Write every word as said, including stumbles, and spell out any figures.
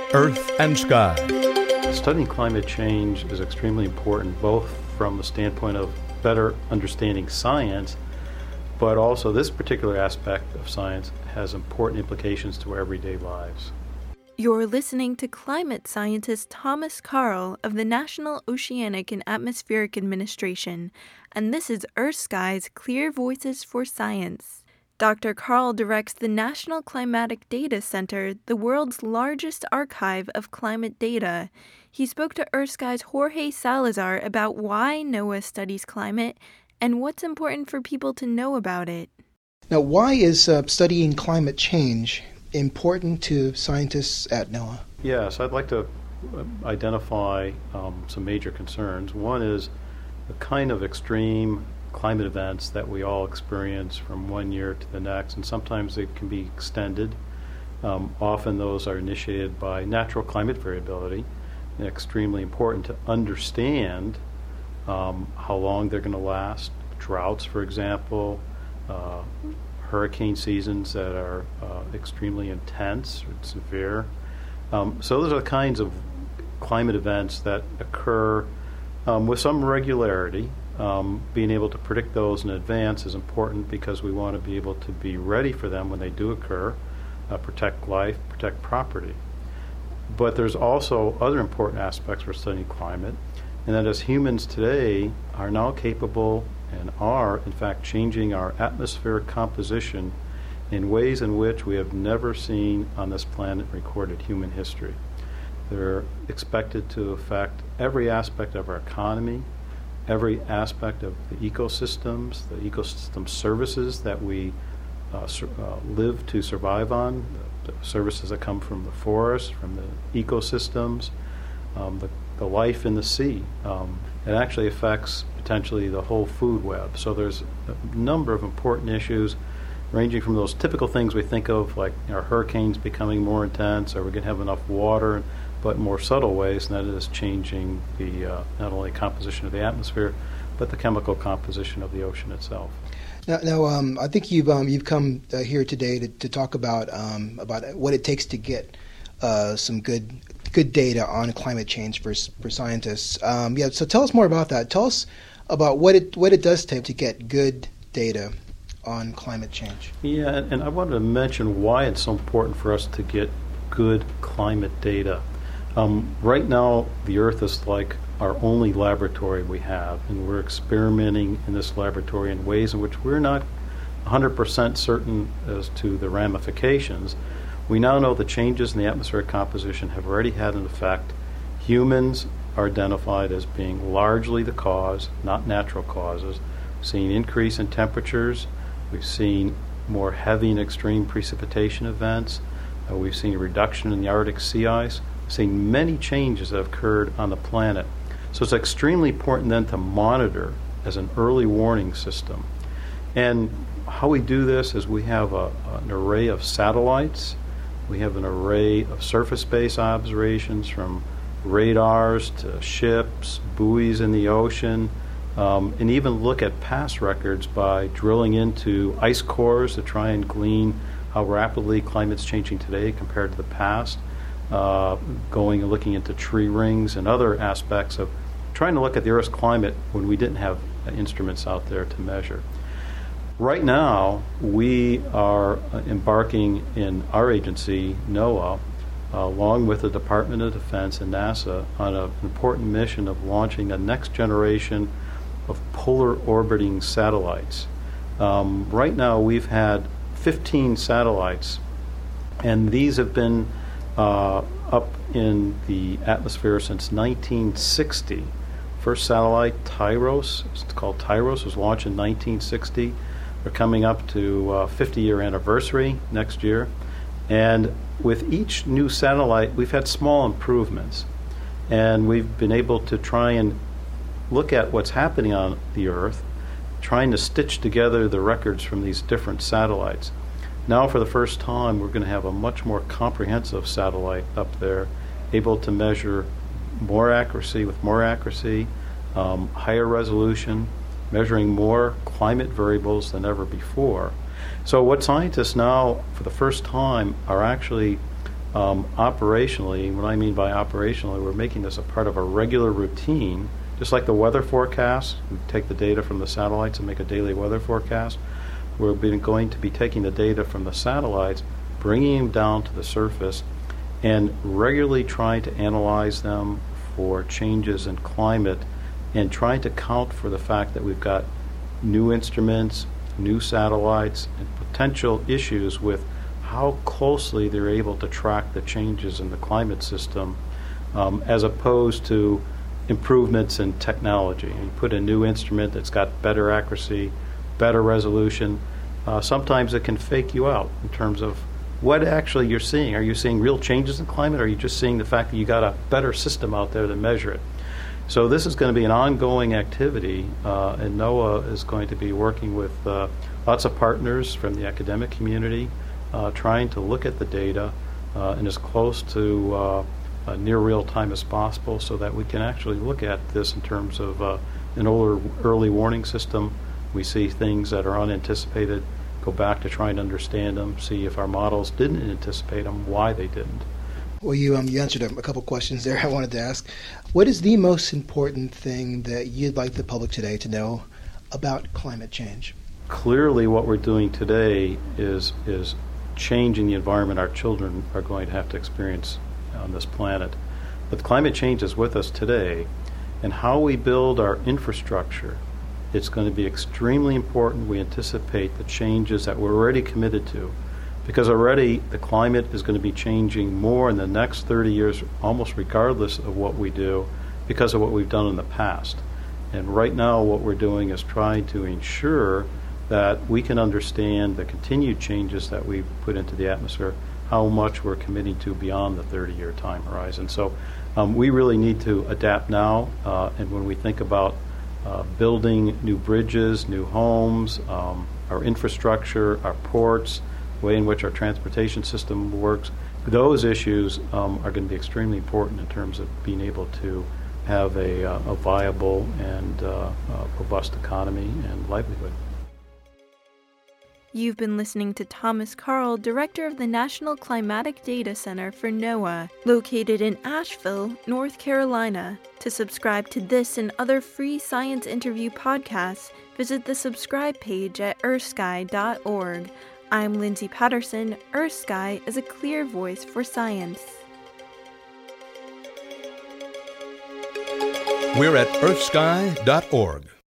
Earth and Sky. Studying climate change is extremely important, both from the standpoint of better understanding science, but also this particular aspect of science has important implications to our everyday lives. You're listening to climate scientist Thomas Karl of the National Oceanic and Atmospheric Administration, and this is EarthSky's Clear Voices for Science. Doctor Karl directs the National Climatic Data Center, the world's largest archive of climate data. He spoke to EarthSky's Jorge Salazar about why NOAA studies climate and what's important for people to know about it. Now, why is uh, studying climate change important to scientists at NOAA? Yes, I'd like to identify um, some major concerns. One is the kind of extreme climate events that we all experience from one year to the next, and sometimes they can be extended. Um, often those are initiated by natural climate variability, and extremely important to understand um, how long they're going to last. Droughts, for example, uh, hurricane seasons that are uh, extremely intense or severe. Um, so those are the kinds of climate events that occur um, with some regularity. Um, being able to predict those in advance is important because we want to be able to be ready for them when they do occur, uh, protect life, protect property. But there's also other important aspects for studying climate, and that is humans today are now capable and are, in fact, changing our atmospheric composition in ways in which we have never seen on this planet in recorded human history. They're expected to affect every aspect of our economy, every aspect of the ecosystems, the ecosystem services that we uh, sur- uh, live to survive on, the, the services that come from the forest, from the ecosystems, um, the, the life in the sea. Um, it actually affects potentially the whole food web. So there's a number of important issues ranging from those typical things we think of, like you know, hurricanes becoming more intense, are we going to have enough water, but more subtle ways, and that is changing the uh, not only composition of the atmosphere, but the chemical composition of the ocean itself. Now, now um, I think you've um, you've come uh, here today to, to talk about um, about what it takes to get uh, some good good data on climate change for for scientists. Um, yeah, so tell us more about that. Tell us about what it what it does take to get good data on climate change. Yeah, and, and I wanted to mention why it's so important for us to get good climate data. Um, right now, the Earth is like our only laboratory we have, and we're experimenting in this laboratory in ways in which we're not one hundred percent certain as to the ramifications. We now know the changes in the atmospheric composition have already had an effect. Humans are identified as being largely the cause, not natural causes. We've seen increase in temperatures. We've seen more heavy and extreme precipitation events. Uh, we've seen a reduction in the Arctic sea ice. Seeing many changes that have occurred on the planet. So it's extremely important then to monitor as an early warning system. And how we do this is we have a, an array of satellites. We have an array of surface-based observations from radars to ships, buoys in the ocean, um, and even look at past records by drilling into ice cores to try and glean how rapidly climate's changing today compared to the past. Uh, going and looking into tree rings and other aspects of trying to look at the Earth's climate when we didn't have uh, instruments out there to measure. Right now, we are uh, embarking in our agency, NOAA, uh, along with the Department of Defense and NASA, on a, an important mission of launching a next generation of polar orbiting satellites. Um, right now, we've had fifteen satellites, and these have been Uh, up in the atmosphere since nineteen sixty. First satellite, Tyros, it's called Tyros, was launched in nineteen sixty. We're coming up to uh, fifty-year anniversary next year. And with each new satellite, we've had small improvements. And we've been able to try and look at what's happening on the Earth, trying to stitch together the records from these different satellites. Now, for the first time, we're going to have a much more comprehensive satellite up there, able to measure more accuracy, with more accuracy, um, higher resolution, measuring more climate variables than ever before. So what scientists now, for the first time, are actually Um, operationally, what I mean by operationally, we're making this a part of a regular routine, just like the weather forecast. We take the data from the satellites and make a daily weather forecast. We're been going to be taking the data from the satellites, bringing them down to the surface, and regularly trying to analyze them for changes in climate and trying to count for the fact that we've got new instruments, new satellites, and potential issues with how closely they're able to track the changes in the climate system, um, as opposed to improvements in technology. You put a new instrument that's got better accuracy, better resolution. Uh, sometimes it can fake you out in terms of what actually you're seeing. Are you seeing real changes in climate, or are you just seeing the fact that you got a better system out there to measure it? So this is going to be an ongoing activity, uh, and NOAA is going to be working with uh, lots of partners from the academic community, uh, trying to look at the data uh, and as close to uh, uh, near real time as possible, so that we can actually look at this in terms of uh, an older early warning system. We see things that are unanticipated, go back to try and understand them, see if our models didn't anticipate them, why they didn't. Well, you um, you answered a, a couple questions there I wanted to ask. What is the most important thing that you'd like the public today to know about climate change? Clearly, what we're doing today is is changing the environment our children are going to have to experience on this planet. But climate change is with us today, and how we build our infrastructure, it's going to be extremely important. We anticipate the changes that we're already committed to, because already the climate is going to be changing more in the next thirty years, almost regardless of what we do, because of what we've done in the past. And right now what we're doing is trying to ensure that we can understand the continued changes that we put into the atmosphere, how much we're committing to beyond the thirty-year time horizon. So um, we really need to adapt now, uh, and when we think about uh, building new bridges, new homes, um, our infrastructure, our ports, way in which our transportation system works, those issues um, are going to be extremely important in terms of being able to have a, uh, a viable and uh, uh, robust economy and livelihood. You've been listening to Thomas Karl, Director of the National Climatic Data Center for NOAA, located in Asheville, North Carolina. To subscribe to this and other free science interview podcasts, visit the subscribe page at earth sky dot org. I'm Lindsay Patterson. EarthSky is a clear voice for science. We're at earth sky dot org.